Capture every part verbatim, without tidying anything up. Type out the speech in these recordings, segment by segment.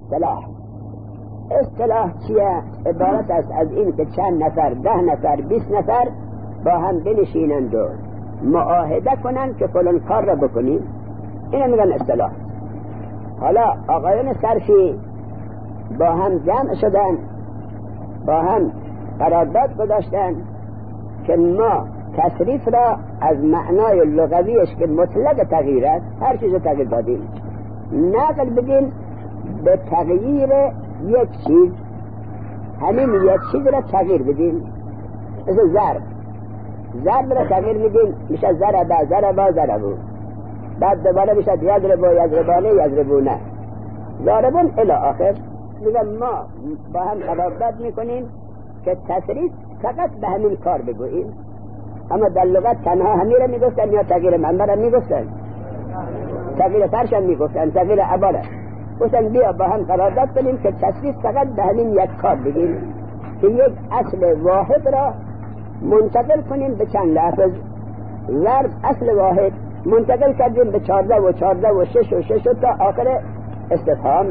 اصطلاح. اصطلاح چیه؟ عبارت است از این که چند نفر، ده نفر، بیست نفر با هم بنشینند و معاهده کنند که فلان کار را بکنیم. اینو میگن اصطلاح. حالا آقایان صرفی با هم جمع شدن، با هم قرارداد گذاشتن که ما تصریف را از معنای لغویش که مطلق تغییر است هر چیز تغییر دادیم، نقل بدیم به تغییر یک چیز، همین یک چیز را تغییر بدیم. مثل ضرب، ضرب را تغییر میدیم میشه ضربه، ضربا، ضربو. بعد دوباره میشه یضربو، یضربانه، یضربونه، ضاربون الی آخر. میگم ما با هم قرارداد میکنیم که تصریف فقط به همین کار بگوییم. اما در لغت تنها همین را میگفتن یا تغییر منبع را میگفتن، تغییر فرش هم میگفتن، تغییر عبارت. گفتن بیا با هم قرارداد کنیم که تصریف فقط به همین یک کار بگیم که یک اصل واحد را منتقل کنیم به چند لفظ. ضرب اصل واحد منتقل کردیم به چارده و چارده و شش و شش و تا آخر استفهام.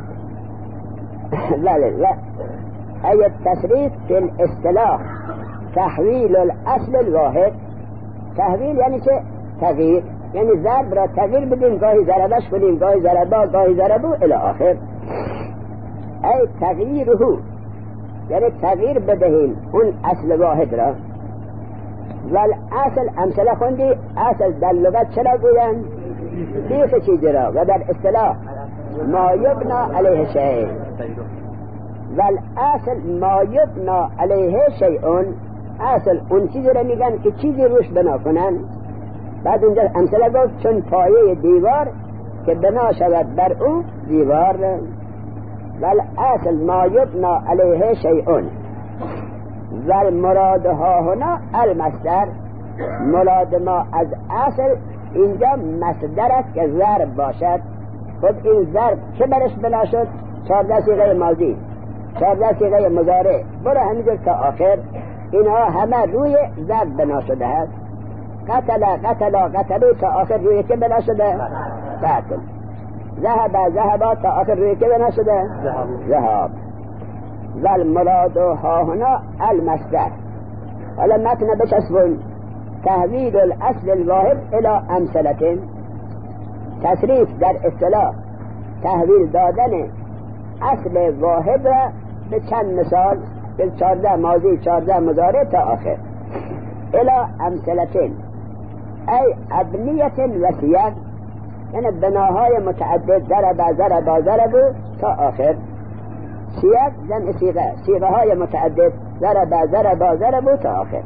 بله. ای التصریف فی الاصطلاح تحویل الاصل الواحد. تحویل یعنی چه؟ تغییر، یعنی ضرب را تغییر بدیم، گاهی ضربش کنیم، گاهی ضربا، گاهی ضربو الی آخر. ای تغییره، یعنی تغییر بدهیم اون اصل واحد را. ول اصل امثله خوندی، اصل در لغت چرا گوین؟ بیخ چیزی را، و در اصطلاح ما یبنا علیه شیء. ول اصل ما یبنا علیه شیء، اصل اون چیزی را میگن که چیزی روش بنا کنن. بعد اونجا امثله گفت چون پایه دیوار که بنا شود بر او دیوار. ول اصل ما یبنا علیه شیء. ول مراد ها هنا المصدر. مراد ما از اصل اینجا مصدر است که ضرب باشد. خب این ضرب چه برش بنا شد؟ چارده صیغه ماضی، چارده صیغه مضارع، برو همینجور تا آخر. اینها همه روی ضرب بنا شده است. قتل قتل قتلو تا آخر روی که بنا شده؟ قتل. ذهب ذهب تا آخر روی که بنا شده؟ ذهاب. والمراد ها هنا المصدر. حالا متن بچسبون. تحویل الاصل الواحد الى امثلة. تصریف در اصطلاح تحویل دادن اصل واحد را به چند مثال، به چارده ماضی، چارده مضارع تا آخر. الى امثلة ای ابنیت و سیاق، یعنی بناهای متعدد، ضرب ضرب ضربو تا آخر. سیاق جمع سیغه، سیغه های متعدد، ضرب ضرب ضربو تا آخر.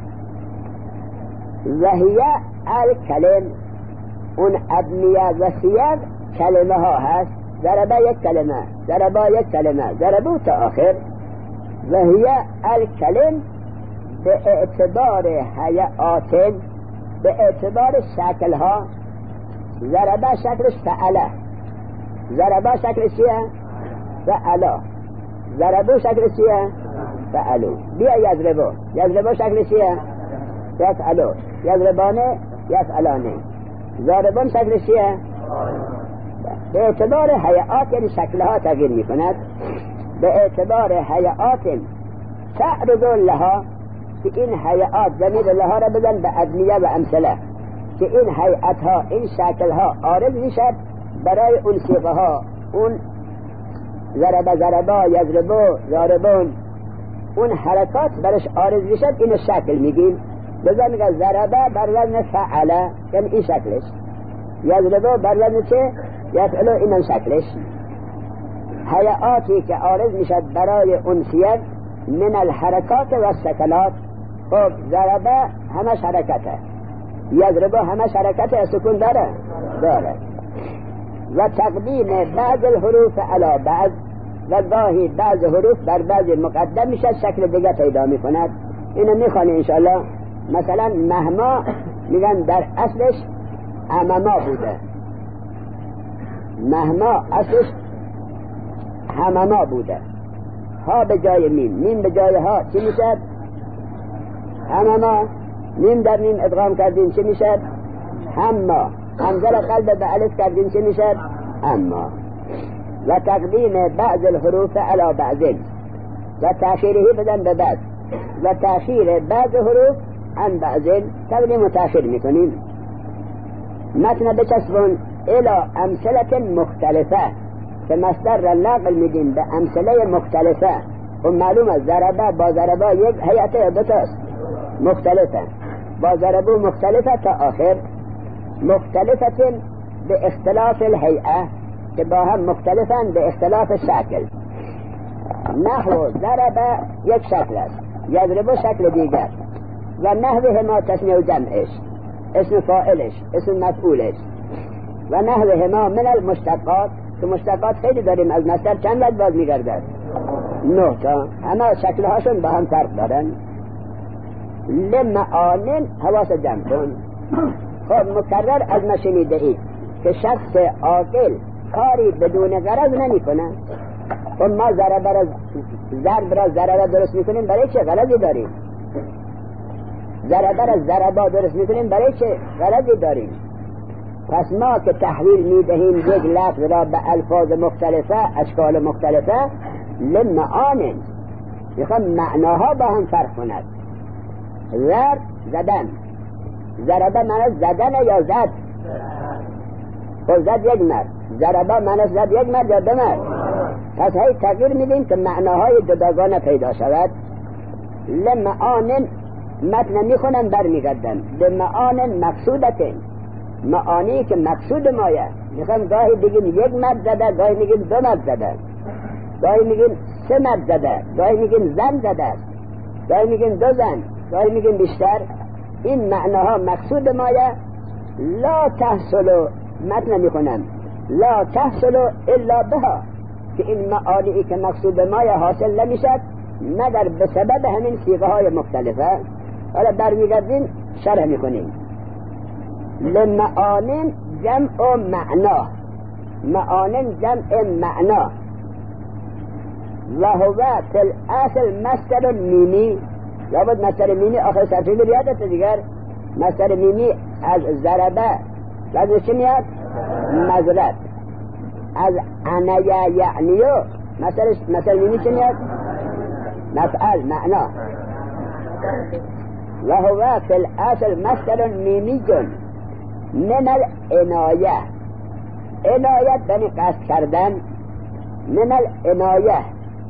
وهیه الکلم، اون ابنیه و سیاق کلمه ها هست. ضربه یک کلمه، ضربا یک کلمه، ضربو تا آخر. وهیه الکلم به اعتبار هیئات، به اعتبار شکل ها. ضربه شکلش فعله، ضربه شکلش چیه؟ فعلا. ضربو شکلش چیه؟ فعلو. بیا یضربو، یضربو شکلش چیه؟ یفعلو. یضربانه، یفعلانه. ضربون شکلش چیه؟ به اعتبار هیئات یعنی شکلها تغییر می کند. به اعتبار هیئات تعرض لها، که این هیئات ضمیر لها را بزن به ابنیه و امثله، که این هیئت ها، این شکل ها عارض میشد برای اون صیغه ها. اون ضرب ضربا، یضربو، ضاربون، اون حرکات برش عارض میشد، اینو شکل میگیم. لذا میگه ضربه بر وزن فعله، یعنی این شکلش. یضربو بر وزن چه؟ یفعلو، اینم شکلش. هیئاتی که عارض میشد برای اون صیغ من الحرکات و السکنات. خب ضربه همش حرکته، یضربو همش حرکته، سکون داره داره. و تقدیم بعض الحروف علی بعض، و گاهی بعض حروف بر بعض مقدم میشد، شکل دیگه پیدا میکند. اینو میخوانی انشاءالله. مثلا مهما میگن در اصلش امما بوده، مهما اصلش همما بوده. ها به جای میم، میم به جای ها، چی میشد؟ همما. میم در میم ادغام کردیم، چی میشد؟ همما. همزه را قلب به الف کردیم، چی میشد؟ اما. و تقدیم بعض الحروف علی بعض و تأخیره بدن به بعض و تأخیر بعض حروف عن بعض تقدیم و تأخیر میکنیم. متن بچسبون الى امثله مختلفه که مصدر را نقل میدیم به امثله مختلفه و معلوم است ضربه با ضربه یک هیئت دوتاست مختلفه با ضربه مختلفه تا آخر مختلفه به اختلاف الهیئه که با هم مختلفن به اختلاف شکل. نحو ضربه یک شکل است یضرب شکل دیگر و نحوه ما تسنیه و جمعش اسم فاعلش اسم مفعولش و نحوه ما من المشتقات که مشتقات خیلی داریم از مصدر چند وجه باز میگردد نه تا همه شکلهاشون با هم فرق دارن. لمعانن حواس جمع کن. خب مکرر از ما شنیده اید که شخص عاقل کاری بدون غرض نمی کنه. خب ما ضرب را ضرب را ضرب درست میکنیم برای چه غرضی داریم؟ ضرب را ضرب درست میکنیم برای چه غرضی داریم؟ پس ما که تحویل میدهیم یک لفظ را به الفاظ مختلفه اشکال مختلفه لمعانن میخوام معناها با هم فرق کند. ضرب زدن ضربه معنی زدن یا زد خب زد یک مرد ضربه معنی زد یک مرد یا دو مرد. پس هی تغییر میدیم که معناهای جداگانه پیدا شود. لمعانن متن میخونن برمیگردن به معانن مقصودتن معانی که مقصود مایه. میخوام گاهی بگیم یک مرد زده گاهی میگیم دو مرد زده گاهی میگیم سه مرد زده گاهی میگیم زن زده گاهی میگیم دو زن گاهی میگیم بیشتر. این معناها مقصود مایه. لا تحصلو متن میخونن لا تحصلو الا بها که این معانی که مقصود مایه حاصل نمیشد مگر به سبب همین صیغه های مختلفه. حالا برمیگردیم شرح میکنیم. لمعانن جمع معنا معانن جمع معنا و هو فی الاصل مصدر میمی لابد مصدر میمی آخر سرفیل بیادت دیگر مصدر میمی از ضربه لازم چی میاد؟ مزرد از عنیه یعنیو مصدر میمی چی میاد؟ مفعل معنا و هو فی الاصل مصدر میمی جن من العنایه عنایت بنی قصد کردن من العنایه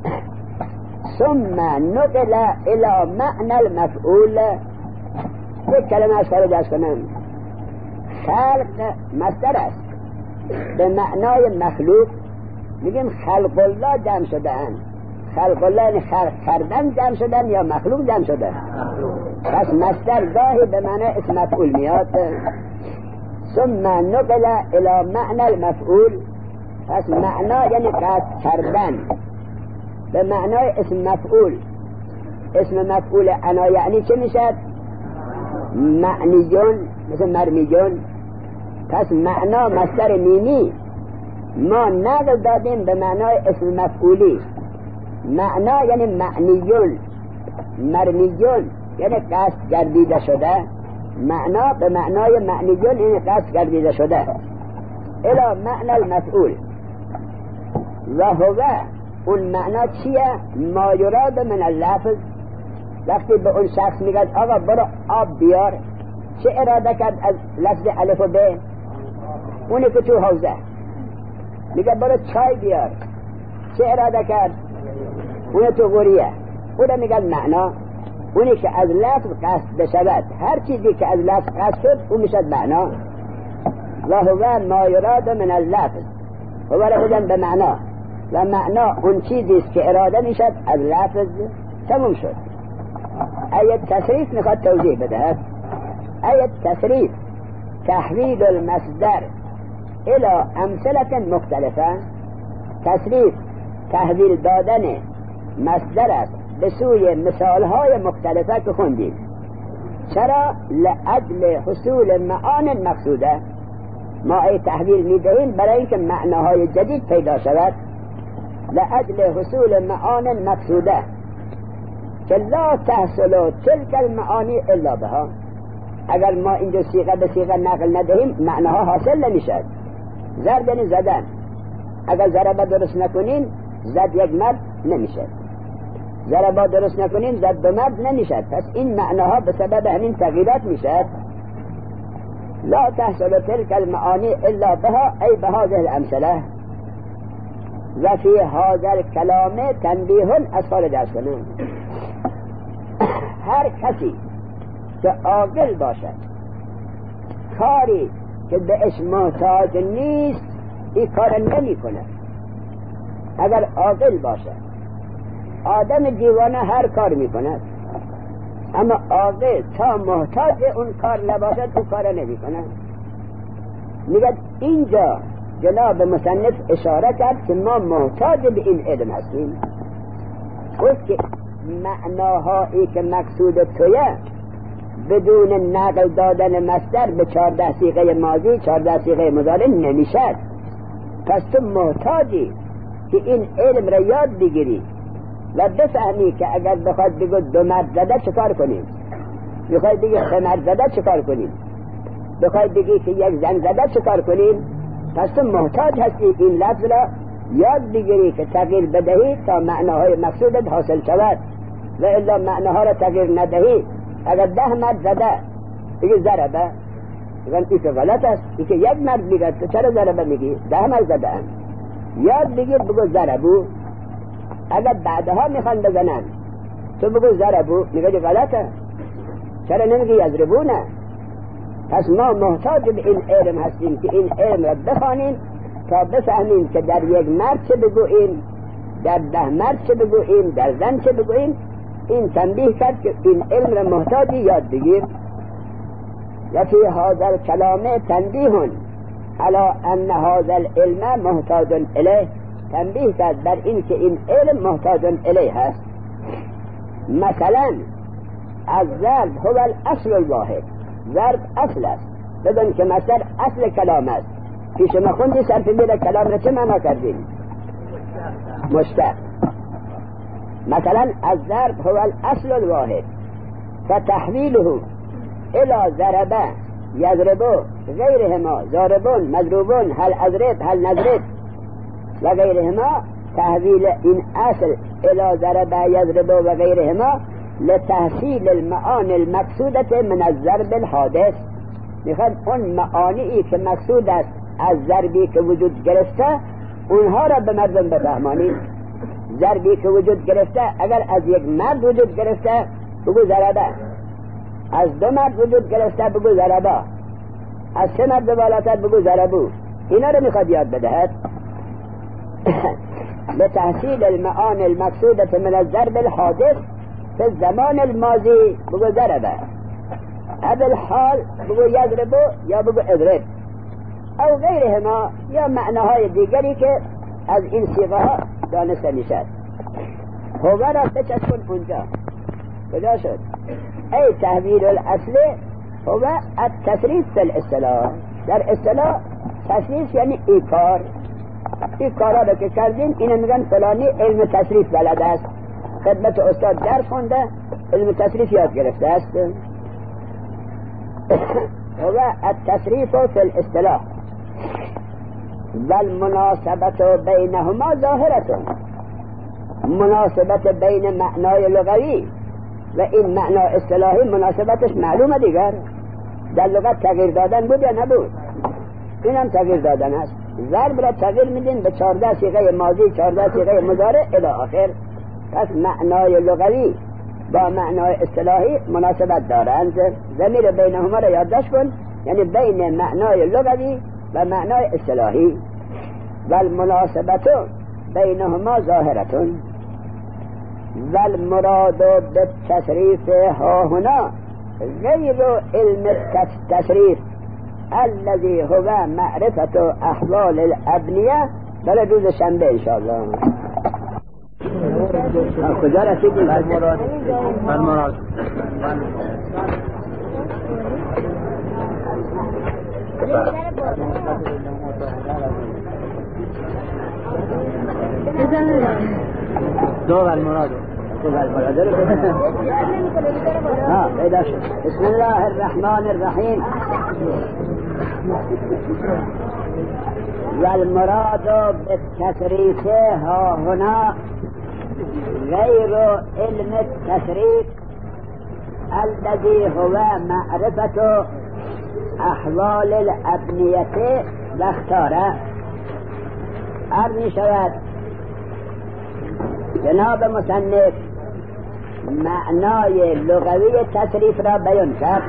ثم نقل الى معنى المفعول. یک کلمه از خارج از کنم خلق مصدر است به معنای مخلوق میگیم خلق الله جمع شدن خلق الله یعنی خلق کردن جمع شدن یا مخلوق جمع شدن. پس مصدر گاهی به معنی اسم مفعول میاد. ثم نقل الى معنى المفعول پس معنا یعنی قصد کردن به معنای اسم مفعول. اسم مفعول انا یعنی چه میشد؟ معنیون مثل مرمیون. پس معنا مصدر میمی ما نقل دادیم به معنای اسم مفعولی. معنا یعنی معنیون مرمیون یعنی قصد گردیده شده. معنا به معنای معنیون یعنی قصد گردیده شده. الى معنی المفعول و هو اون معنا چیه؟ ما یراد من اللفظ. وقتی به اون شخص میگد آقا برو آب بیار چه اراده کرد از لفظ الف و ب؟ اونی که تو حوزه. میگه برو چای بیار چه اراده کرد؟ اونی تو غوریه. اون میگه معنا اونی که از لفظ قصد بشود. هر چیزی که از لفظ قصد شد اون میشد معنا. و هو ما یراد من اللفظ هو را بزن به معنا و معنا اون چیزی است که اراده میشد از لفظ. تموم شد. آیت تصریف میخواد توضیح بده. آیت تصریف تحویل المصدر الى امثله مختلفه. تصریف تحویل دادن مصدر است به سوی مثالهای مختلفه که خوندیم. چرا؟ لأجل حصول معان مقصوده. ما ای تحویل میدهیم برای اینکه معناهای جدید پیدا شود. لأجل حصول معان مقصوده که لا تحصل تلك المعانی الا بها. اگر ما اینجا صیغه به صیغه نقل ندهیم معناها حاصل نمیشد. ضرب یعنی زدن اگر ضربه درست نکنین زد یک مرد نمیشه، ضربه درست نکنین زد دو مرد نمیشه. پس این معناها به سبب همین تغییرات میشه. لا تحصل تلك المعانی الا بها ای بهذه الامثله و فی هذا الکلام تنبیه از خارج از کنون. هر کسی که عاقل باشد کاری که بهش محتاج نیست این کار نمی کنه. اگر عاقل باشد، آدم دیوانه هر کار می کند، اما عاقل تا محتاج اون کار نباشد اون کار نمی کند. میگه اینجا جناب مصنف اشاره کرد که ما محتاج به این علم هستیم. گفت که معناهایی که مقصود تویه بدون نقل دادن مصدر به چهارده صیغه ماضی چهارده صیغه مضارع نمیشد. پس تو محتاجی که این علم را یاد بگیری و بفهمی که اگر بخواد بگو دو مرد زده چه کار کنیم، بخواد بگی سه مرد زده چه کار کنیم، بخواد بگی که یک زن زده چه کار کنیم. پس تو محتاج هستی این لفظ را یاد بگیری که تغییر بدهی تا معناهای مقصودت حاصل شود، و الا معناها را تغییر ندهی. اگر ده مرد زده بگی ضربه، بگن این که غلط است، این که یک مرد میگه تو چرا ضربه میگی؟ ده مرد زده هم. یاد بگیر بگو ضربو. اگر بعدها میخوان بزنن تو بگو ضربو، میگه غلطه، چرا نمیگی یضربونه؟ پس ما محتاج به این علم هستیم که این علم را بخوانیم تا بفهمیم که در یک مرد چه بگوییم، در ده مرد چه بگوییم، در زن چه بگوییم. این تنبیه کرد که این علم را محتاجی یاد بگیر. و فی هذا الکلام تنبیه علی ان هذا العلم محتاج الیه. تنبیه کرد بر این که این علم محتاج الیه هست. مثلا از ضرب هو الاصل الواحد، ضرب اصل است، بدون که مصدر اصل کلام است. پیش ما خوندی صرف میره کلام را چه معنا کردیم؟ مشتق. مثلا از ضرب هو الاصل الواحد فتحویله الى ضربه یضربو غیرهما ضاربون مضروبون هل اضرب هل نضرب و غیرهما. تحویل این اصل الى ضربه یضربو و غیرهما لتحصیل المعانی المقصودت من الضرب الحادث. میخواد اون معانی که مقصود است از ضربی که وجود گرفته اونها را به مردم بفهمانی. ضربی که وجود گرفته اگر از یک مرد وجود گرفته بگو ضربه، از دو مرد وجود گرفته بگو ضربه، از سه مرد بالاتر بگو ضربو. اینا رو میخواد یاد بدهد. لتحصیل المعانی المقصودت من الضرب الحادث فی الزمان الماضی بگو ضربه، اب الحال بگو یضربو یا بگو اضرب، او غیرهما یا معناهای دیگری که از این صیغه ها دانسته میشد. هو را بچسبون اونجا. کجا شد؟ ای تحویل الاصل هو التصریف فی الاصطلاح. در اصطلاح تصریف یعنی ای کار، این کارا رو که کردین اینو میگن فلانی علم تصریف بلد است، خدمت استاد درس خونده علم تصریف یاد گرفته است. هو التصریف فی الاصطلاح والمناسبت بینهما ظاهرة. مناسبت بین معنای لغوی و این معنا اصطلاحی مناسبتش معلومه دیگر. در لغت تغییر دادن بود یا نبود؟ این هم تغییر دادن است. ضرب را تغییر میدین به چهارده صیغه ماضی چهارده صیغه مضارع الی آخر. پس معنای لغوی با معنای اصطلاحی مناسبت دارند. ضمیر بینهما را یادداشت کن، یعنی بین معنای لغوی و معنای اصطلاحی. والمناسبت بینهما ظاهرة والمراد بالتصریف ها هنا غیر علم التصریف الذي هو معرفت احوال الابنیه. بله روز شنبه انشاءالله. کجا رسیدیم؟ المراد المراد دو المراد دو المراد ها پیدا شد. بسم الله الرحمن الرحیم. والمراد بالتصریف ها هنا غیر علم التصریف الذي هو معرفة احوال الابنیه و اختاره. عرض می شود جناب مصنف معنای لغوی تصریف را بیان کرد،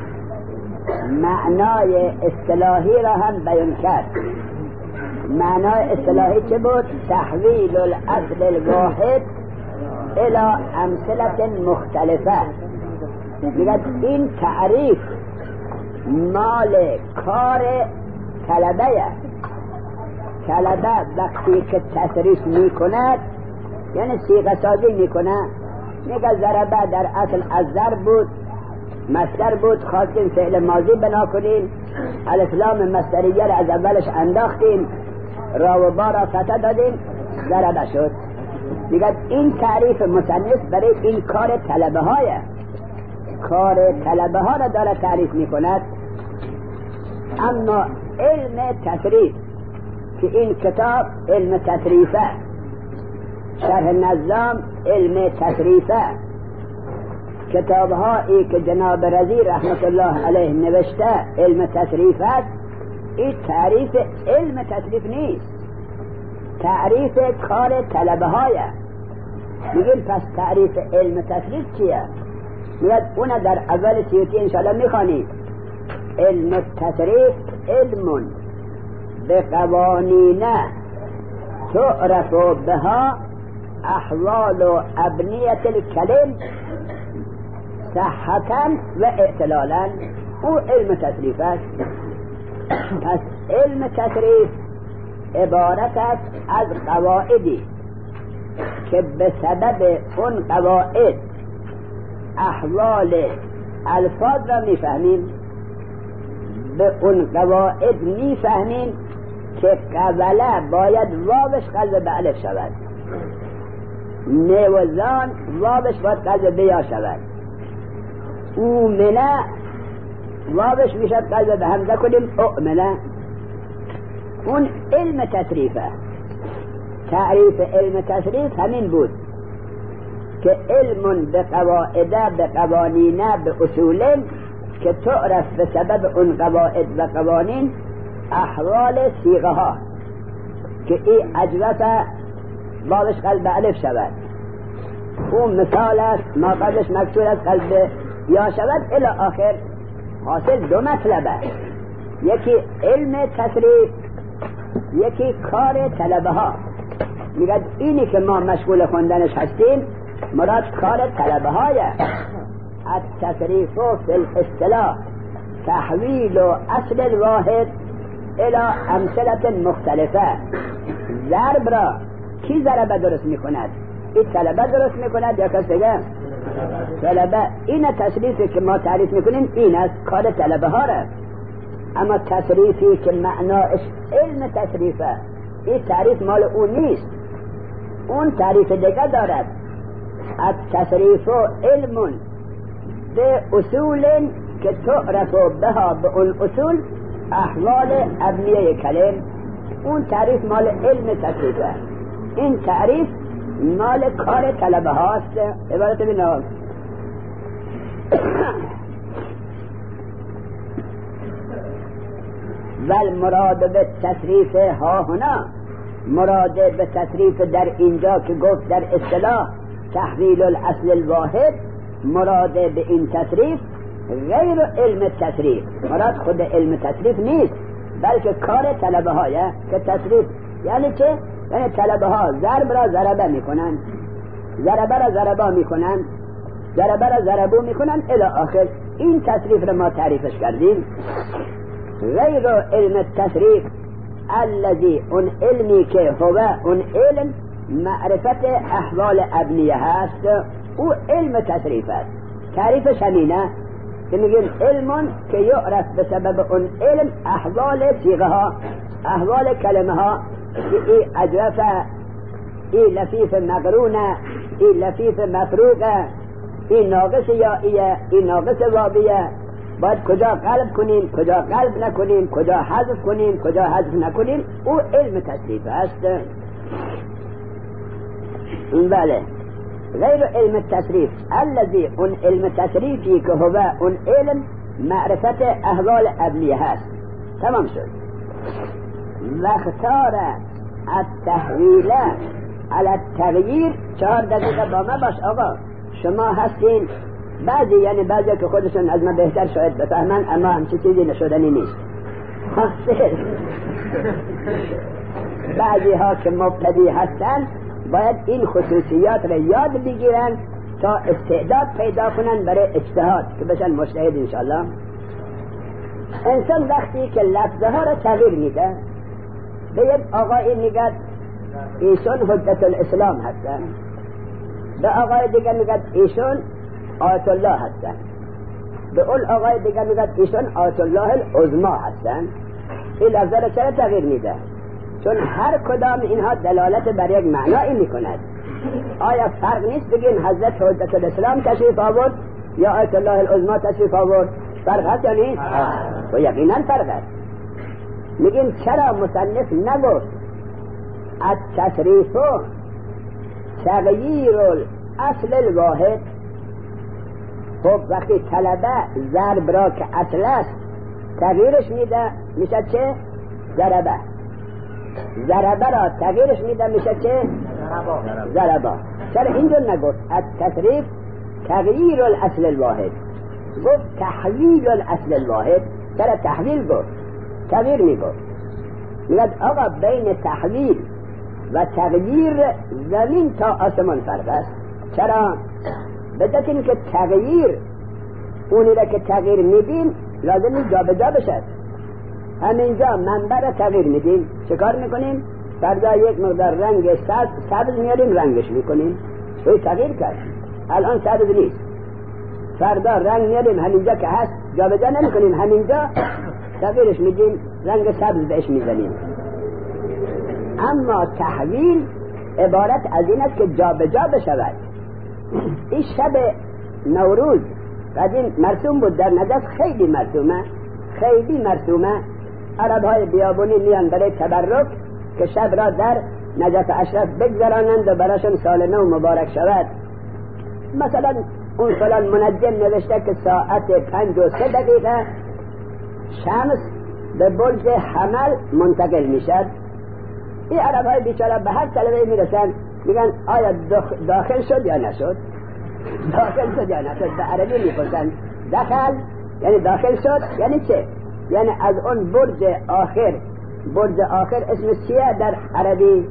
معنای اصطلاحی را هم بیان کرد. معنای اصطلاحی چه بود؟ تحویل الاصل الواحد الى امثله مختلفه. میگه این تعریف مال کار طلبه. طلبه وقتی که تصریف میکند یعنی صیغه سازی میکنه، میگه ضربه در اصل از ضرب بود، مصدر بود، خواستیم فعل ماضی بنا کنیم، الف لام مصدریه را از اولش انداختیم، را و با را فتح دادیم، ضربه شد. میگه این تعریف مصنف برای این کار طلبه های کار طلبه ها را داره تعریف میکند. اما علم تصریف که این کتاب علم تصریفه، شرح نظام علم تصریفه، کتاب هایی که جناب رضی رحمت الله علیه نوشته علم تصریف است. این تعریف علم تصریف نیست، تعریف کار طلبه های. میگیم پس تعریف علم تصریف چیه؟ میگه اون در اول سیوطی انشاءالله میخوانید. علم تصریف علم به قوانین تعرف بها احوال و ابنیت الکلم صحتا و اعتلالا. او علم تصریف است. پس علم تصریف عبارت است از قواعدی که به سبب اون قواعد احوال الفاظ را میفهمیم، به اون قواعد میفهمیم که قبله باید واوش قلب به الف شود، نوزان واوش باید قلب به یا شود، اومنه واوش میشد قلب به همزه کنیم اؤمنه. اون علم تصریفه. تعریف علم تصریف همین بود که علم به قواعده، به قوانینه، به اصول که تعرف به سبب اون قواعد و قوانین احوال صیغه ها که این اجوفه واوش قلب الف شود، اون مثال است ما قبلش مکسور از قلب یا شود الی آخر. حاصل دو مطلبه، یکی علم تصریف، یکی کار طلبه ها. میگه اینی که ما مشغول خوندنش هستیم مراد کار طلبه های. التصریف فی الاصطلاح تحویل اصل الواحد الى امثله مختلفه. ضرب را کی ضربه درست میکند؟ این طلبه درست میکند یا کسی دیگه؟ طلبه. این تصریفی که ما تعریف میکنیم این است، کار طلبه ها را. اما تصریفی که معناش علم تصریفه، این تعریف مال اون نیست، اون تعریف دیگه دارد. التصریف علم به اصول که تعرف بها به اون اصول احوال ابنیه کلم. اون تعریف مال علم تصریفه، این تعریف مال کار طلبه هاست. عبارت بینام والمراد به تصریف ها هنا، مراد به تصریف در اینجا که گفت در اصطلاح تحویل الاصل الواحد، مراد به این تصریف غیر علم تصریف، مراد خود علم تصریف نیست بلکه کار طلبه هایه. که تصریف یعنی چه؟ یعنی طلبه ها ضرب را ضربه میکنن، ضربه را ضربه میکنن، ضربه را ضربو میکنن الی آخر. این تصریف را ما تعریفش کردیم. غیر علم التصریف الذي اون علمی که هو اون علم معرفت احوال ابنیه هست، او علم تصریف است. تعریفش همینه که میگیم علم که یعرف به سبب اون علم احوال صیغه ها، احوال کلمه ها، که ای اجوفه، ای لفیف مقرونه، ای لفیف مفروقه، ای ناقص یائیه، ای ناقص وابیه، باید کجا قلب کنیم، کجا قلب نکنیم، کجا حذف کنیم، کجا حذف نکنیم. او علم تصریف است. بله، غیر علم التصریف الذي اون علم تصریفی که هو اون علم معرفت احوال ابلیه هست. تمام شد. و اختار التحویل علی التغییر. چهار دقیقه با ما باش آقا. شما هستین بعضی، یعنی بعضی که خودشون از ما بهتر شاید بفهمن، اما همچی چیزی نشدنی نیست. بعضی ها که مبتدی هستن باید این خصوصیات را یاد بگیرن تا استعداد پیدا کنن برای اجتهاد که بشن مجتهد انشاءالله. انسان وقتی که لفظه ها را تغییر میده، به یک آقای میگد ایشون حجت الاسلام هستن، به آقای دیگر میگد ایشون آیت الله هستن، به اون آقای دیگر میگد ایشون آیت الله العظمی هستن. این لفظه را چرا تغییر میده؟ چون هر کدام اینها دلالت بر یک معنایی میکند. آیا فرق نیست بگیم حضرت حجت الاسلام تشریف آورد یا آیت الله العظمی تشریف آورد؟ فرق هست یا نیست؟ و یقینا فرق هست. میگیم چرا مصنف نگفت التصریف تغییر الاصل الواحد؟ خب وقتی طلبه ضرب را که اصل است تغییرش میده میشه چه؟ ضربه. ضربه را تغییرش میده میشه چه؟ ضربه. چرا اینجور نگفت التصریف تغییر الاصل الواحد، گفت تحویل الاصل الواحد؟ چرا تحویل گفت؟ تغییر میگفت. میگد آقا بین تحویل و تغییر زمین تا آسمان فرق است. چرا؟ بدت این که تغییر اونی را که تغییر میدیم لازمی جا به جا بشد. همینجا منبع را تغییر میدیم، چه کار میکنیم؟ فردا یک مقدار رنگ سبز میاریم رنگش میکنیم، روی تغییر کرد، الان سبز نیست. فردا رنگ میاریم همینجا که هست جا به جا نمیکنیم، همینجا تغییرش میدیم رنگ سبز بهش میزنیم. اما تحویل عبارت از این است که جا به جا بشود. این شب نوروز قدیم مرسوم بود در نجف، خیلی مرسومه، خیلی مرسومه. عرب های بیابونی میان برای تبرک که شب را در نجف اشرف بگذرانند و براشون سال نو مبارک شود. مثلا اون فلان منجم نوشته که ساعت پنج و سه دقیقه شمس به برج حمل منتقل میشد. این عرب های بیچاره به هر طلبه میرسن میگن آیا داخل شد یا نشد؟ داخل شد یا نشد؟ به عربی میپرسن داخل یعنی داخل شد یعنی چه؟ یعنی از اون برج آخر، برج آخر اسم چیه در عربی؟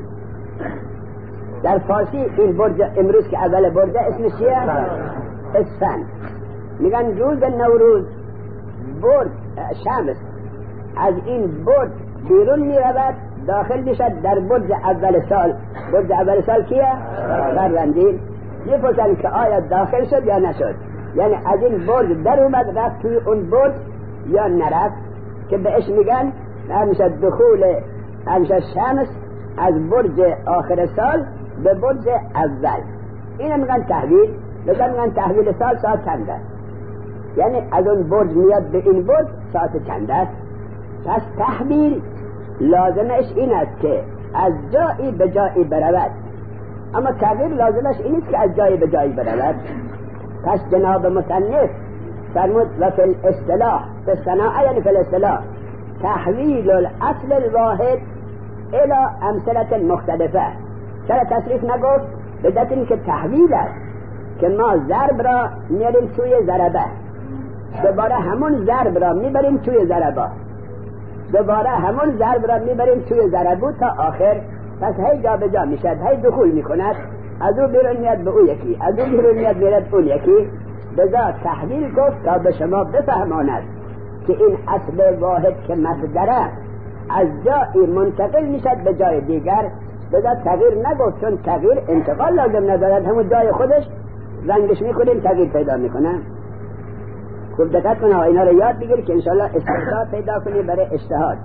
در فارسی این برج امروز که اول برج اسم چیه؟ اسفند. میگن روز نوروز برج شمس از این برج بیرون میرود داخل میشد در برج اول سال. برج اول سال کیه؟ فروردین. میپرسن که آیا داخل شد یا نشد؟ یعنی از این برج در اومد رفت توی اون برج یا نرفت، که بهش میگن همیشه دخول همیشه شمس از برج آخر سال به برج اول. اینو میگن تحویل. بگن میگن تحویل سال ساعت چند است، یعنی از اون برج میاد به این برج ساعت چند است. پس تحویل لازمش این است که از جایی به جایی برود، اما تغییر لازمش این است که از جایی به جایی برود. پس جناب مصنف فرمود و فی الاصطلاح، فی الصناعه یعنی فی الاصطلاح تحویل الاصل الواحد الى امثله مختلفه. چرا تصریف نگفت؟ بدت این که تحویل است که ما ضرب را میاریم توی ضربه، دوباره همون ضرب را میبریم توی ضربه، دوباره همون ضرب را میبریم توی ضربو تا آخر. پس هی جا به جا میشد، هی دخول میکند، از او بیرون میاد به او یکی، از او بیرون میاد میاد اون یکی. بذا تحویل گفت تا به شما بفهماند که این اصل واحد که مصدره از جایی منتقل میشد به جای دیگر. بذا تغییر نگفت، چون تغییر انتقال لازم ندارد، همون جای خودش رنگش میکنیم تغییر پیدا میکنه. خوب دقت کنه اینا رو یاد بگیری که انشاءالله استعداد پیدا کنی برای اجتهاد،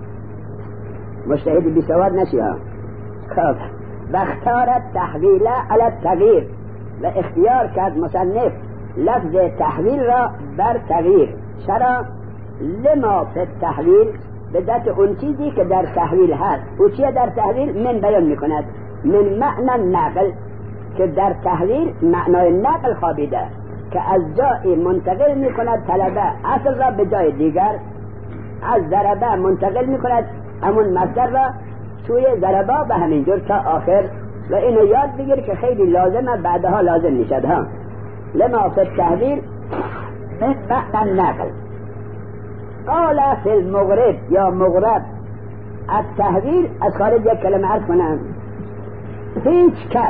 مجتهد بی سواد نشی ها. خب و اختار تحویل علی التغییر، و اختیار کرد مصنف لفظ تحویل را بر تغییر. چرا؟ لما فی التحویل، به ذات اون چیزی که در تحویل هست. او چیه در تحویل؟ من بیان میکند من معنی نقل، که در تحویل معنای نقل خوابیده که از جایی منتقل میکند طلبه اصل را به جای دیگر، از ضربه منتقل میکند همون مصدر را توی ضربه به همین جور تا آخر. و اینو یاد بگیر که خیلی لازمه، بعدها لازم میشد ها. لما فی التحویل من معنی نقل. قال فی المغرب یا مغرب التحویل، از خارج یک کلمه عرض کنم، هیچ کس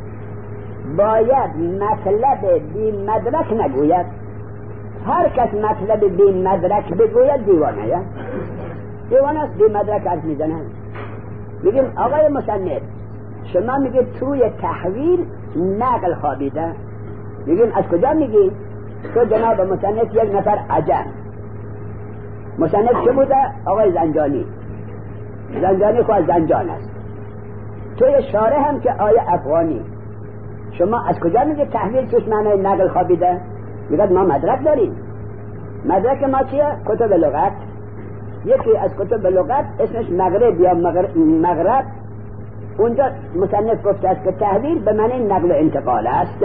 باید مطلب بی مدرک نگوید. هر کس مطلب بی مدرک بگوید دیوانه یا دیوانه است. بی مدرک عرض میزنن. میگیم آقای مصنف شما میگید توی تحویل نقل خوابیده. میگیم از کجا میگی؟ تو جناب مصنف یک نفر عجم. مصنف چه بوده؟ آقای زنجانی. زنجانی خواهد زنجان است. توی شارع هم که آیه افغانی. شما از کجا میگید تحویل توش معنای نقل خوابیده؟ میگید ما مدرک داریم. مدرک ما چیه؟ کتب لغت. یکی از کتب لغت اسمش مغرب یا مغرب، اونجا مصنف گفته است که تحویل به معنی نقل و انتقال است.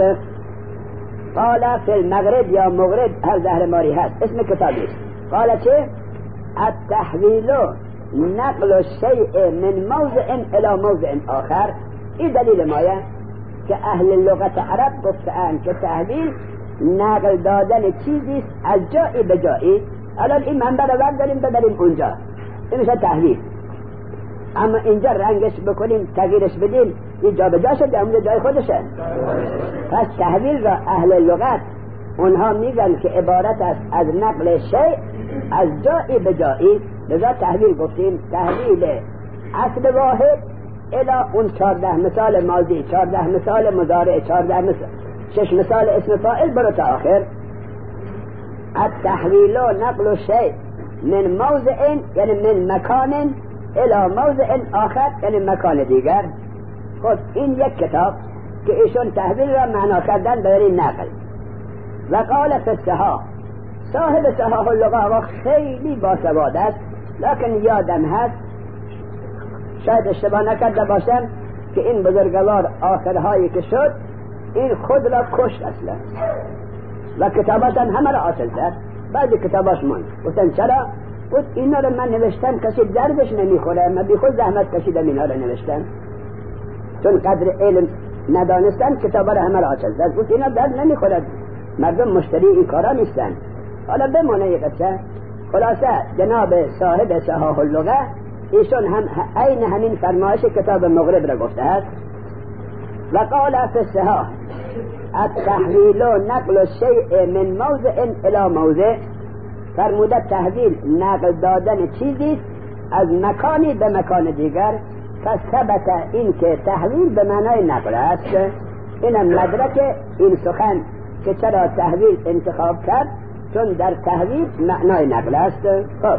قال فی المغرب یا مغرب هر زهر ماری هست، اسم کتابی است. قال چه؟ التحویل نقل الشیء من موضع الى موضع آخر. این دلیل مایه که اهل لغت عرب گفتند که تحویل نقل دادن چیزی است از جایی به جایی. الان این منبع رو برداریم ببریم اونجا، این میشه تحویل. اما اینجا رنگش بکنیم تغییرش بدیم، این جا به جا شده، اونجا جای خودشه. پس تحویل را اهل لغت اونها میگن که عبارت است از نقل شیء از جایی به جایی. لذا تحویل گفتیم تحویل اصل واحد الی اون چارده مثال ماضی، چارده مثال مضارع، چارده مثال شش مثال اسم فاعل برو تا آخر. التحویل نقل الشیء من موضع یعنی من مکان الى موضع آخر یعنی مکان دیگر. خود این یک کتاب که ایشون تحویل را معنا کردن به این نقل. و قال فی الصحاح، صاحب صحاح اللغة خیلی باسواد است، لکن یادم هست شاید اشتباه نکرده باشم که این بزرگوار آخرهایی که شد این خود را کشت اصلا و کتاباش هم همه را آسل زد. بعضی کتاباش ماند. گفتن چرا؟ گفت اینا رو من نوشتم کسی دردش نمیخوره، من بی خود زحمت کشیدم اینا رو نوشتم، چون قدر علم ندانستن کتابا رو همه را آسل زد. گفت اینا درد نمیخوره، مردم مشتری این کارا نیستن. حالا بمونه یک قصه. خلاصه جناب صاحب صحاح اللغة ایشون هم عین همین فرمایش کتاب مغرب را گفته است. و قال فی الصحاح التحویل نقل الشیء من موضع الى موضع، فرموده تحویل نقل دادن چیزی از مکانی به مکان دیگر. فثبت این که تحویل به معنای نقل است. اینم مدرک این سخن که چرا تحویل انتخاب کرد، چون در تحویل معنای نقل است. خب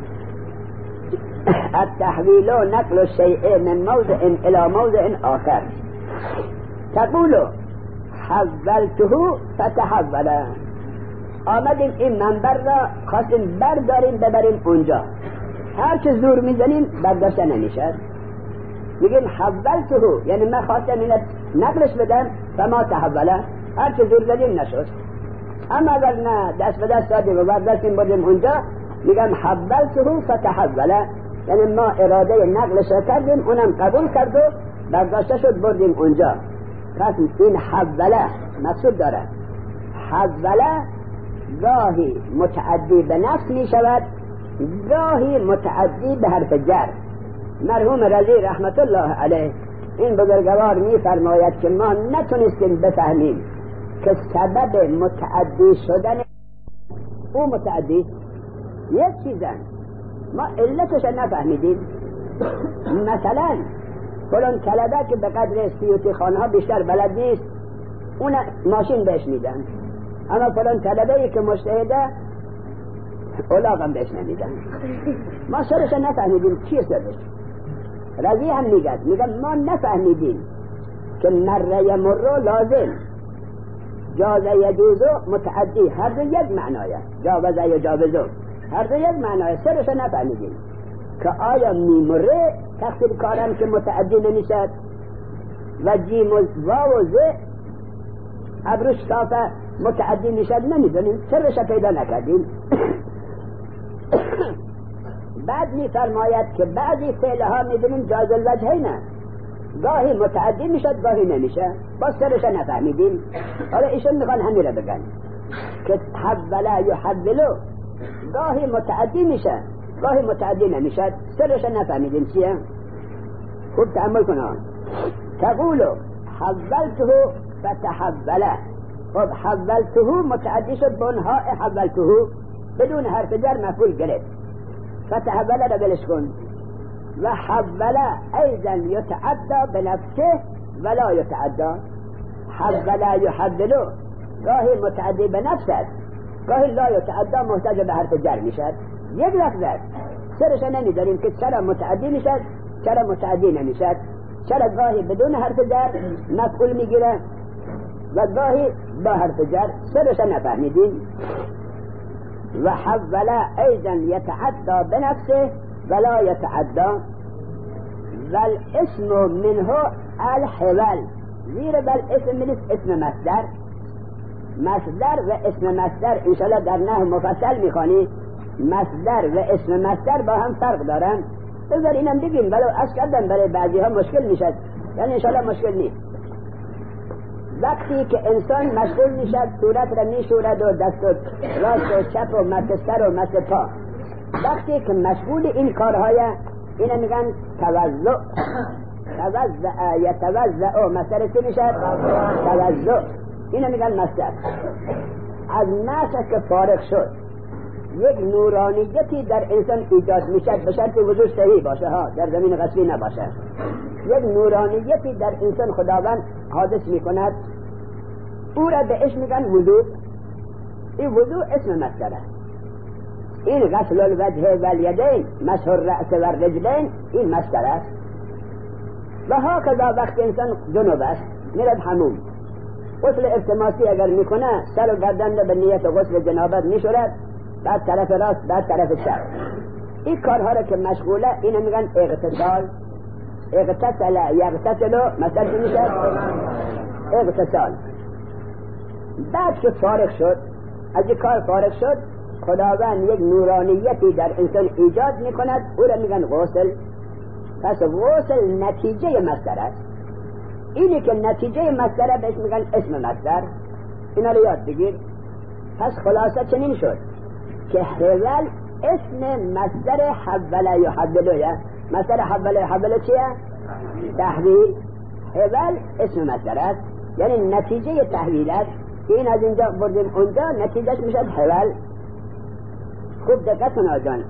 التحویل نقل الشیء من موضع الى موضع آخر. تقول حولته فتحول، آمدیم این منبر را خواستیم برداریم ببریم اونجا، هر چه زور میزنیم برداشته نمیشد. میگیم حولته یعنی من خواستم این نقلش بدم فما تحوله، هر چه زور زدیم نشد. اما اگر نه دست به دست دادیم و برداشتیم بردیم اونجا، میگم حولته فتحوله، یعنی ما اراده نقلش کردیم اونم قبول کرد و برداشته شد بردیم اونجا. پس این حوله مقصود داره. حوله گاهی متعدی به نفس می شود، گاهی متعدی به حرف جر. مرحوم رضی رحمت الله علیه این بزرگوار می فرماید که ما نتونستیم بفهمیم که سبب متعدی شدن او متعدی یک چیزن، ما علتش نفهمیدیم. مثلا فلان طلبه که به قدر سیوتی خانه ها بیشتر بلد نیست اون ماشین بهش میدن، اما فلان طلبه که مجتهده اولاغم بهش نمیدن. ما سرش نفهمیدیم چیه سرش. رضی هم میگد میگن ما نفهمیدیم که مره مرو لازم جاز یجوز متعدی هر دو یک معنایه، جاوز یجاوزو هر دو یک معنایه. سرش نفهمیدیم که آیا میمره تقصیر کارم که متعدی نمیشد و جیم و واو و ز ابروش صافه متعدی میشد نمیدونیم، سرش پیدا نکردیم. بعد میفرماید که بعضی فعلها میبینیم جاز الوجهین، گاهی متعدی میشد گاهی نمیشه، باز سرش نفهمیدیم. حالا ایشون میخوان همین رو بگن که حوله یحولو گاهی متعدی میشه گاهی متعدی نمیشد، سرش نفهمیدیم چیه. خوب تأمل کنم. تقولو حولته فتحوله، خب حولته متعدی شد بنها حولته بدون حرف جر مفعول گرفت، فتحوله را بلش کن. و حوله ایضا یتعدى بنفسه ولا یتعدى. حوله یحولو گاهی متعدی به نفسه گاهی لا یتعدى محتاج به حرف جر میشد. یک لفظ سرش نمیداریم که چرا متعدی میشد چرا متعدی نمیشد، چرا گاهی بدون حرف جر مفعول میگیره و گاهی با حرف جر، سرش نفهمیدیم. و حوله ایضا یتعدى بنفسه ولا یتعدى. والاسم منه الحول، زیر بل اسم من اسم مصدر، مصدر و اسم مصدر انشاءالله در نحو مفصل میخوانی. مصدر و اسم مصدر با هم فرق دارن، بذار اینم بگیم ولو از کردن برای بعضی ها مشکل میشد، یعنی انشاءالله مشکل نیست. وقتی که انسان مشغول میشد صورت را میشورد و دست و راست و چپ و مس سر و مس پا، وقتی که مشغول این کارهای اینه میگن توضع. توضع یتوضع مصدر چی میشد؟ توضع. اینه میگن مصدر. از مس که فارغ شد یک نورانیتی در انسان ایجاد میشد، به شرط وضو صحیح باشه ها، در زمین غصبی نباشه. یک نورانیتی در انسان خداوند حادث میکند، او را بهش میگن وضو. این وضو اسم مصدر است. این غسل الوجه والیدین مسح الرأس والرجلین این مصدر است. و هکذا وقت انسان جنوب است میرد حموم، غسل التماسی اگر میکنه سر و گردن را به نیت غسل جنابت میشورد، بعد طرف راست بعد طرف چپ. این کارها را که مشغوله اینو میگن اغتسال. اغتسل یغتسلو مثلا میشه اغتسال. بعد که فارغ شد از این کار فارغ شد خداوند یک نورانیتی در انسان ایجاد میکند، او را میگن غسل. پس غسل نتیجه مصدر است. اینی که نتیجه مصدر بهش میگن اسم مصدر. اینا رو یاد بگیر. پس خلاصه چنین شد که حول اسم مصدر حوله یحولو. مصدر حوله یحولو چیه؟ تحویل. حول اسم مصدر است، یعنی نتیجه تحویل است. این از اینجا بردیم اونجا نتیجهش میشد حول. خوب دقت کن آجان.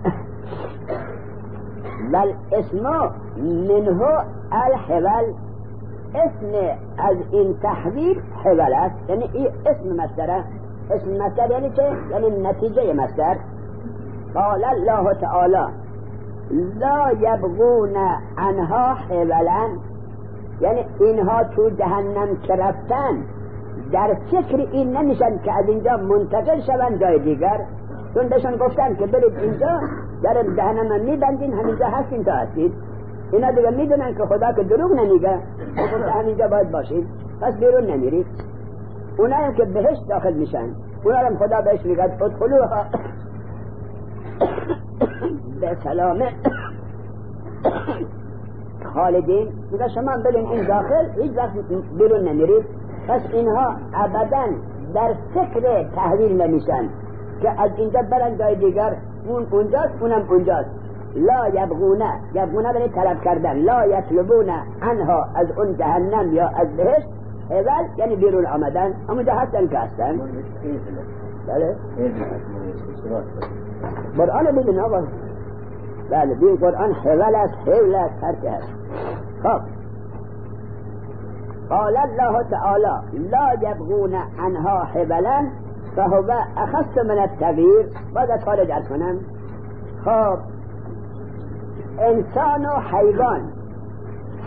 بل اسم منه الحول، اسم از این تحویل حول است، یعنی این اسم مصدر. اسم مصدر یعنی چه؟ یعنی نتیجه مصدر. قال الله تعالی لا یبغون عنها حولا، یعنی اینها تو جهنم که رفتن در فکر این نمیشن که از اینجا منتقل شون جای دیگر، چون بهشون گفتن که برید اینجا در جهنم میبندین، همینجا هستین تا هستید. اینا دیگه میدونن که خدا که دروغ نمیگه، گفته همینجا باید باشید، پس بیرون نمیرید. اونایی که بهشت داخل میشن اونا هم خدا بهش میگه ادخلوها به سلامه خالدین، میگه شما برین این داخل هیچ وقت بیرون نمیرید. پس اینها ابدا در فکر تحویل نمیشن که از اینجا برن جای دیگر، اون اونجاست اونم اونجاست. لا یبغونه، یبغونه بینید طلب کردن، لا یطلبونه عنها از اون جهنم یا از بهشت حول، یعنی بیرون آمدن، همونجا هستن که هستن. بله قرآن ببین آقا، بله بین قرآن حول است، حول است، هر که هست. خب قال الله تعالی لا یبغون عنها حولا فهو اخص من التغییر. باید از خارج ارز کنم. خب انسان و حیوان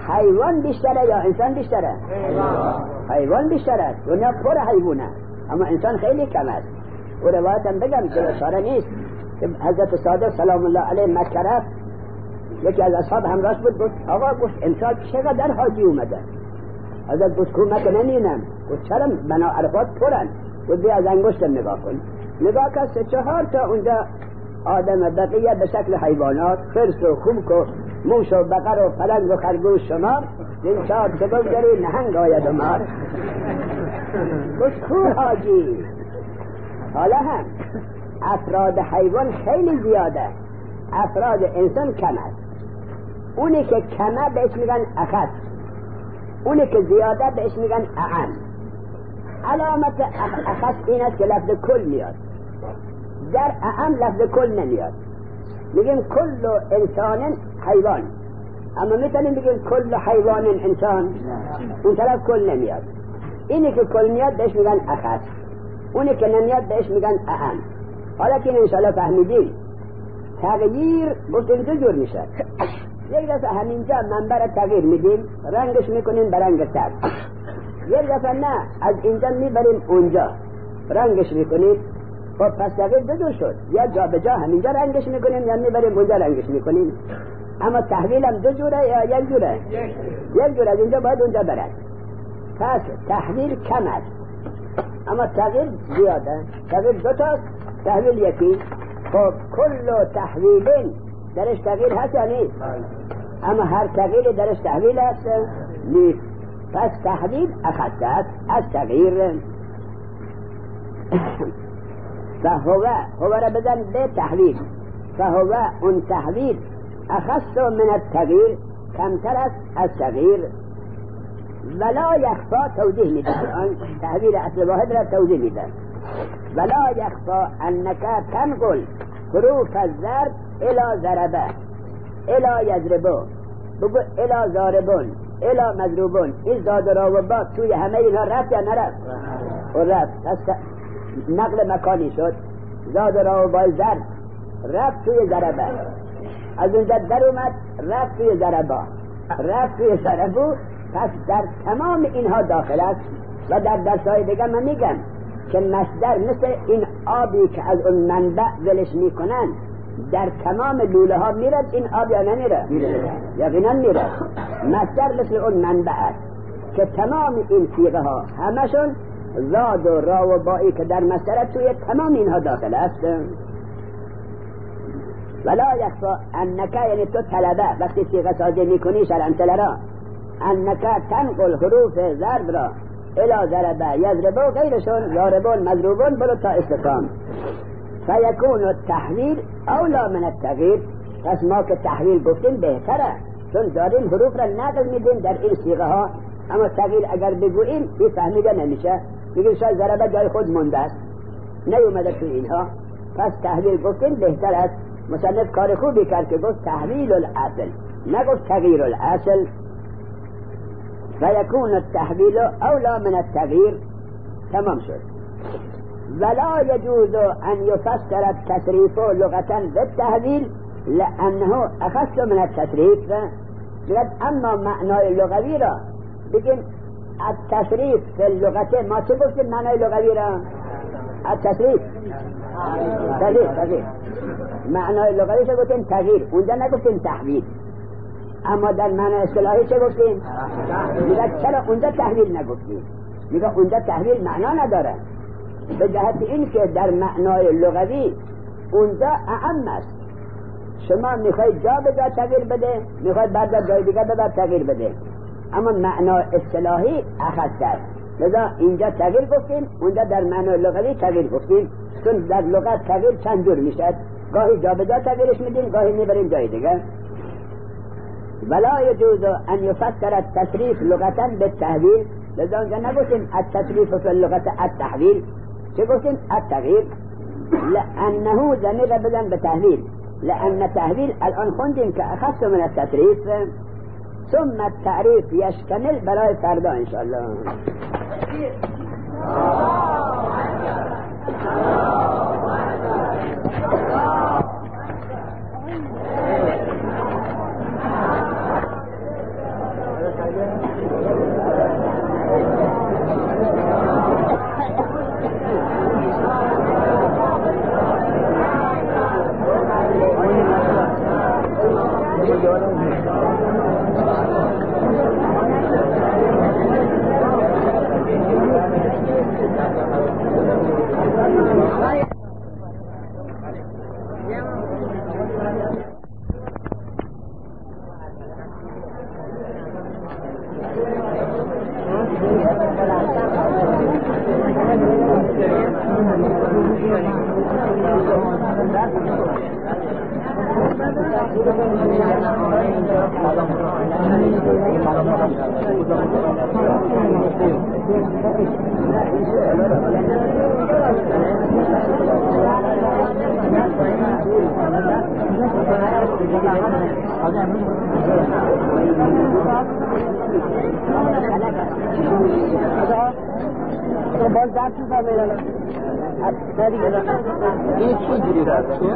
حیوان بیشتره یا انسان بیشتره؟ حیوان بیشتره. دنیا پر حیوانه اما انسان خیلی کم است. و روایت هم بگم که اشاره نیست که حضرت صادق سلام الله علیه مکه رفت، یکی از اصحاب همراهش بود، گفت آقا گفت امسال چقدر حاجی اومده؟ حضرت گفت کو مکه نمی‌بینم. گفت چرا؟ بنا عرفات پرن. گفت بیا از انگشتم نگاه کن. نگاه کرد سه چهار تا اونجا آدم، بقیه به شکل حیوانات، خرس و خوک و موش و بقر و پلنگ و خرگوش شمار. این چهار چه بگذاری نهنگ آید و مار. گفت کو حاجی؟ حالا هم افراد حیوان خیلی زیاده، افراد انسان کم است. اونی که کمه بهش میگن اخص، اونی که زیاده بهش میگن اعم. علامت اخص این است که لفظ کل میاد، در اعم لفظ کل نمیاد. میگیم کل انسان حیوان، اما میتونیم بگیم کل حیوان انسان، اون طرف کل نمیاد. اینی که کل میاد بهش میگن اخص، اونی که نمیاد بهش میگن اعم. حالا که انشاءالله فهمیدیم تغییر گفتیم دو جور میشه. یک دفعه همینجا منبر تغییر میدیم، رنگش میکنیم به رنگ تر. یک دفعه نه، از اینجا میبریم اونجا رنگش میکنیم. خب پس تغییر دو جور شد، یا جا به جا همینجا رنگش میکنیم یا میبریم اونجا رنگش میکنیم. اما تحویل هم دو جوره یا یک جوره؟ یک جوره، از اینجا باید اونجا برد. پس تحویل کم است اما تغییر زیاده. تغییر دو تاست، تحویل یکی. خب کل تحویل درش تغییر هست یا نیست؟ اما هر تغییر درش تحویل هست نیست. پس تحویل اخص است از تغییر. فهو هو را بزن به تحویل، فهو اون تحویل اخص من التغییر، کمتر است از تغییر. ولا یخفا توضیح میده، آن تحویل اصل واحد را توضیح میده. ولا یخفا انک تنقل حروف الضرب الى ضربه الى یضربو، بگو الى ضاربون الى مضروبون. این زاد و را و با توی همه اینها رفت یا نرفت؟ و رفت. پس نقل مکانی شد. زاد و را و با ضرب رفت توی ضربه، از اونجا در اومد رفت توی ضربا، رفت توی ضربو. پس در تمام اینها داخل است. و در درسای دیگه من میگم که مصدر مثل این آبی که از اون منبع ولش میکنن در تمام لوله ها میرد، این آب یا نمیره؟ یقینا میره. مصدر مثل اون منبع است که تمام این صیغه ها همشون زاد و را و بائی که در مصدر توی تمام اینها داخل است. ولا یخفا انک، یعنی تو طلبه وقتی صیغه سازی میکنی شرعنتله را، انک تنقل حروف ضرب را الى ضربه یضربو غیرشون ضاربون مضروبون برو تا استفهام. فیکون التحویل اولا من التغییر. پس ما که تحویل گفتیم بهتره، چون داریم حروف را نقل میدیم در این صیغه ها. اما تغییر اگر بگوییم این فهمیده نمیشه، میگیم شاید ضربه جای خود مونده است نیومده تو اینها. پس تحویل گفتیم بهتر است. مصنف کار خوبی کرد که گفت تحویل الاصل، نگفت تغییر الاصل. فیکون التحویل اولا من التغییر. تمام شد. ولا یجوز ان یفسر التصریف لغتا بالتحویل لانه اخص من التصریف. اما معنای لغوی را بگیم التصریف فی اللغت. ما چه گفتیم معنای لغوی را؟ التصریف تغییر. تغییر معنای لغوی چه گفتیم؟ تغییر. اونجا نگفتیم تحویل. اما در معنای اصطلاحی چه گفتیم؟ میگه چرا اونجا تحویل نگفتیم؟ میگه اونجا تحویل معنا نداره، به جهت این که در معنای لغوی اونجا اعم است. شما میخواید جا به جا تغییر بده، میخواید بعد جای دیگه ببر تغییر بده، اما معنا اصطلاحی اخص است. لذا اینجا تغییر گفتیم، اونجا در معنای لغوی تغییر گفتیم. چون در لغت تغییر چند جور میشد، گاهی جا به جا تغییرش میدیم، گاهی میبریم جای دیگه. ولا يجوز ان يفسر التصريف لغة بالتحويل. لذا اونجا نگوشیم التصريف في اللغة التحويل، چه گوشیم؟ التغییر. لانه ضمیر بدن بتحویل، لان تحویل الان خوندیم که اخص من التصريف. ثم التعریف یشتمل برای فردا انشاءالله. تو باز درد تو فهمیدن این چی جوری رد چیه؟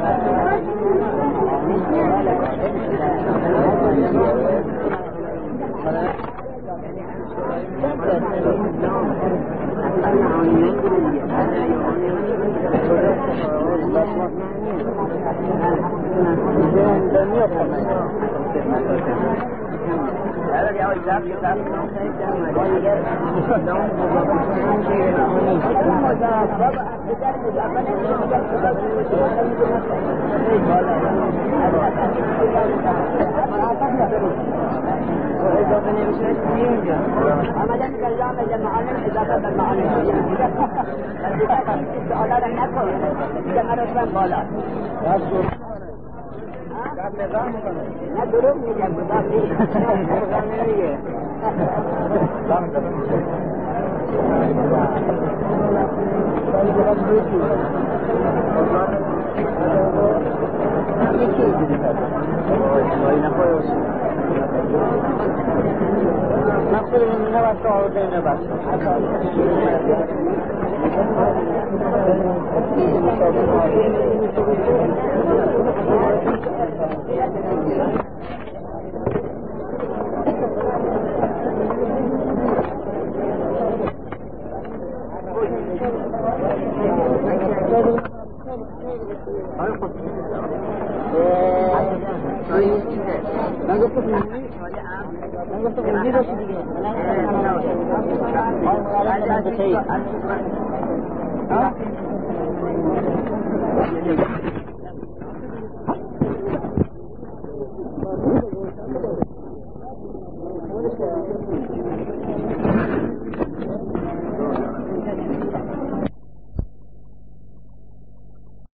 اضافه نمیشه چی اینجا؟ عملا کلام المعلم اضافه بالمعلم سوالا را نکن دیگه مرسم بالا نه دروغ میگم نظام نمیگه نقصر من نبست آورده نبست من گفت موزی من گفت موزی باشه دیگه من